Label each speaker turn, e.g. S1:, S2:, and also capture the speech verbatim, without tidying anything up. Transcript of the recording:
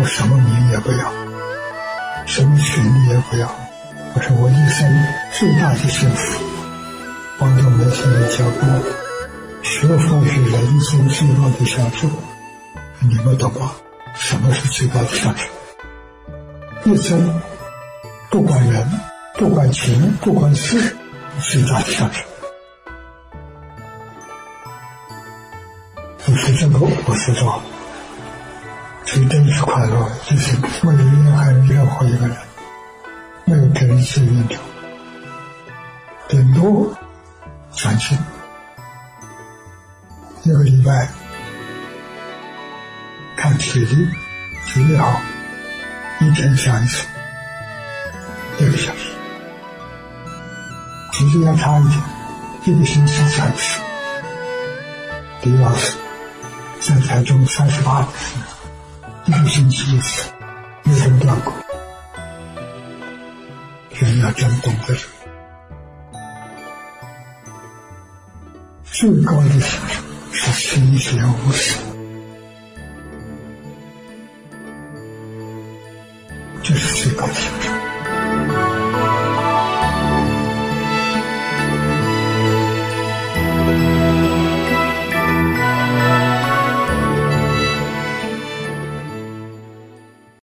S1: 我什么名也不要，什么权利也不要，我说我一生最大的幸福，帮助年轻人教过，学佛是人生最高的享受。你们懂吗？什么是最高的享受？一生不管人，不管情，不管事，最大的享受。你说这个我知道，这真是快乐，就是没有怨恨任何一个人，没有给人结怨仇，顶多讲经，一个礼拜看体力，体力好，一天讲一次，一个小时；体力要差一点，一个星期讲一次。李老师在台中三十八年，一个星期一次，没人断过。人要真懂得这最高的享受是心学无私，这是最高的享受。